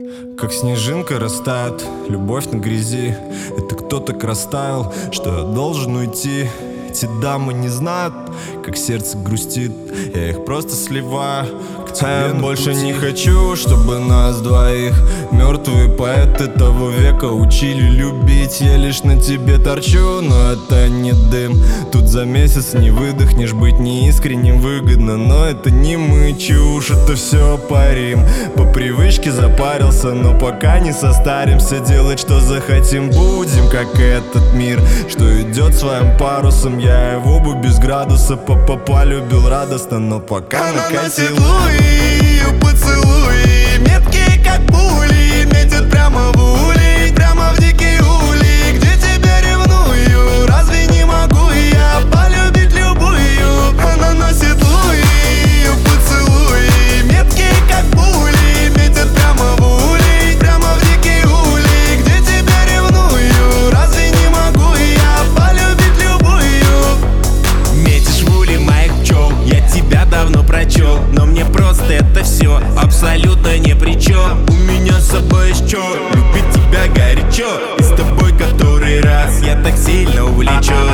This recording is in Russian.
Как снежинка растает любовь на грязи. Это кто так растаял, что я должен уйти. Эти дамы не знают, как сердце грустит. Я их просто сливаю. Я больше не хочу, чтобы нас двоих мертвые поэты того века учили любить. Я лишь на тебе торчу, но это не дым. Тут за месяц не выдохнешь, быть неискренним выгодно. Но это не мы, чушь, это все парим. По привычке запарился, но пока не состаримся. Делать, что захотим, будем, как этот мир, что идет своим парусом. Я его бы без градуса полюбил радостно, но пока накатил. Ее поцелуи, меткие как пули, метят прямо в улей, прямо в дикий улей. Где тебя ревную, разве не могу я полюбить любую? Она носит луи, ее поцелуи, меткие как пули, метят прямо в улей, прямо в дикий улей. Где тебя ревную, разве не могу я полюбить любую? Метишь в улей моих пчел, я тебя давно прочел, но мне просто это все абсолютно ни при чем. У меня с собой есть чё, любить тебя горячо, и с тобой который раз я так сильно увлечен.